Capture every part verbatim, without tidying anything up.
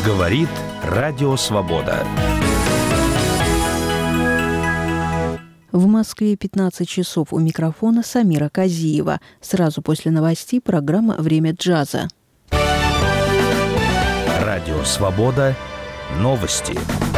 Говорит Радио Свобода. В Москве пятнадцать часов. У микрофона Самира Казиева. Сразу после новостей программа «Время джаза». Радио Свобода. Новости.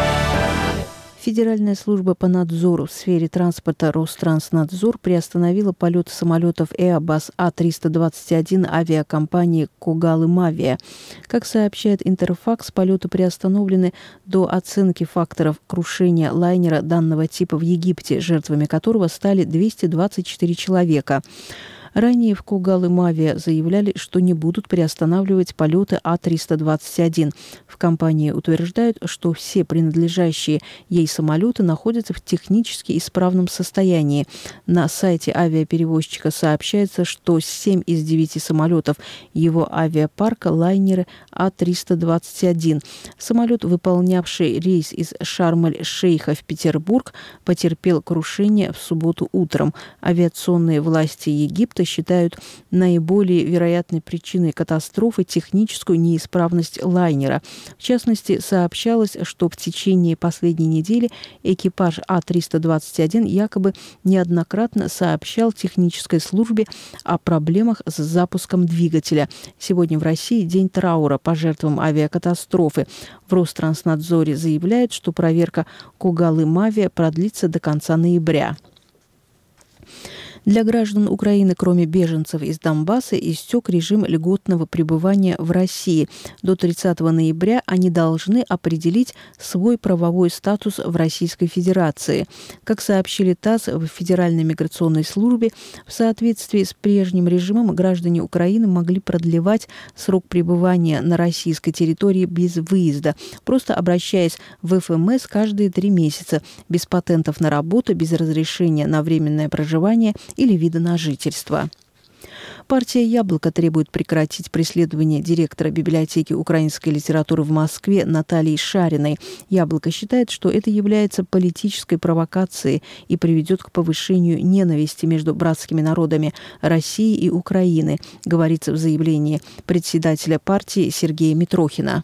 Федеральная служба по надзору в сфере транспорта Ространснадзор приостановила полеты самолетов Airbus А триста двадцать один авиакомпании «Когал-Имавия». Как сообщает Интерфакс, полеты приостановлены до оценки факторов крушения лайнера данного типа в Египте, жертвами которого стали двести двадцать четыре человека. Ранее в «Когал-Имавия» заявляли, что не будут приостанавливать полеты А триста двадцать один. В компании утверждают, что все принадлежащие ей самолеты находятся в технически исправном состоянии. На сайте авиаперевозчика сообщается, что семь из девяти самолетов его авиапарка – лайнеры А триста двадцать один. Самолет, выполнявший рейс из Шарм-эль-Шейха в Петербург, потерпел крушение в субботу утром. Авиационные власти Египта считают наиболее вероятной причиной катастрофы техническую неисправность лайнера. В частности, сообщалось, что в течение последней недели экипаж А триста двадцать один якобы неоднократно сообщал технической службе о проблемах с запуском двигателя. Сегодня в России день траура по жертвам авиакатастрофы. В Ространснадзоре заявляют, что проверка «Когал-Имавия» продлится до конца ноября. Для граждан Украины, кроме беженцев из Донбасса, истек режим льготного пребывания в России. До тридцатого ноября они должны определить свой правовой статус в Российской Федерации. Как сообщили ТАСС в Федеральной миграционной службе, в соответствии с прежним режимом граждане Украины могли продлевать срок пребывания на российской территории без выезда, просто обращаясь в эф эм эс каждые три месяца, без патентов на работу, без разрешения на временное проживание или вида на жительство. Партия «Яблоко» требует прекратить преследование директора библиотеки украинской литературы в Москве Натальи Шариной. «Яблоко» считает, что это является политической провокацией и приведет к повышению ненависти между братскими народами России и Украины, говорится в заявлении председателя партии Сергея Митрохина.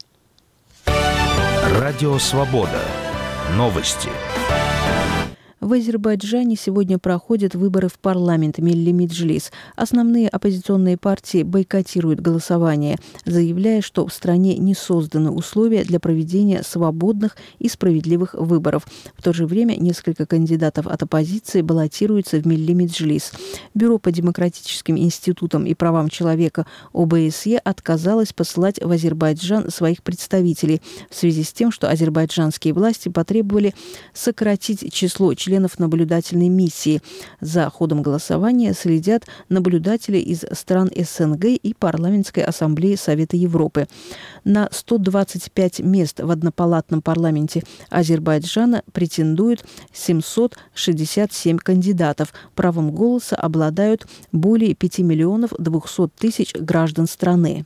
Радио Свобода. Новости. В Азербайджане сегодня проходят выборы в парламент Милли Меджлис. Основные оппозиционные партии бойкотируют голосование, заявляя, что в стране не созданы условия для проведения свободных и справедливых выборов. В то же время несколько кандидатов от оппозиции баллотируются в Милли Меджлис. Бюро по демократическим институтам и правам человека о бэ эс е отказалось посылать в Азербайджан своих представителей в связи с тем, что азербайджанские власти потребовали сократить число членов членов наблюдательной миссии. За ходом голосования следят наблюдатели из стран эс эн гэ и Парламентской ассамблеи Совета Европы. На сто двадцать пять мест в однопалатном парламенте Азербайджана претендуют семьсот шестьдесят семь кандидатов. Правом голоса обладают более пяти миллионов двухсот тысяч граждан страны.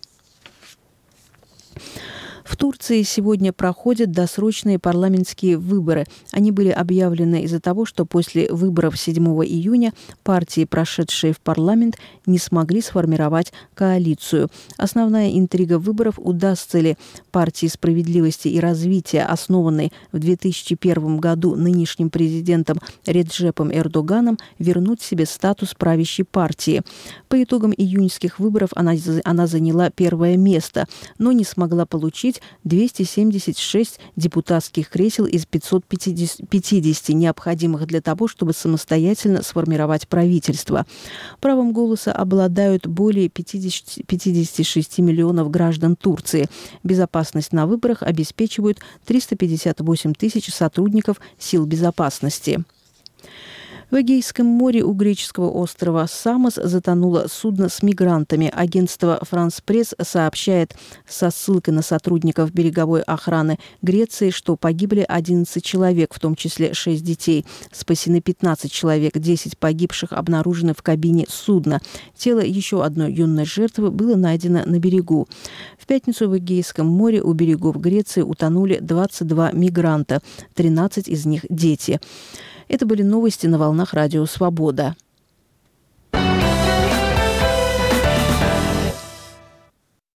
В Турции сегодня проходят досрочные парламентские выборы. Они были объявлены из-за того, что после выборов седьмого июня партии, прошедшие в парламент, не смогли сформировать коалицию. Основная интрига выборов – удастся ли партии справедливости и развития, основанной в две тысячи первом году нынешним президентом Реджепом Эрдоганом, вернуть себе статус правящей партии. По итогам июньских выборов она, она заняла первое место, но не смогла получить двести семьдесят шесть депутатских кресел из пятисот пятидесяти, необходимых для того, чтобы самостоятельно сформировать правительство. Правом голоса обладают более пятидесяти шести миллионов граждан Турции. Безопасность на выборах обеспечивают триста пятьдесят восемь тысяч сотрудников сил безопасности. В Эгейском море у греческого острова Самос затонуло судно с мигрантами. Агентство «Франс Пресс» сообщает со ссылкой на сотрудников береговой охраны Греции, что погибли одиннадцать человек, в том числе шесть детей. Спасены пятнадцать человек, десять погибших обнаружены в кабине судна. Тело еще одной юной жертвы было найдено на берегу. В пятницу в Эгейском море у берегов Греции утонули двадцать два мигранта, тринадцать из них дети. Это были новости на волнах Радио Свобода.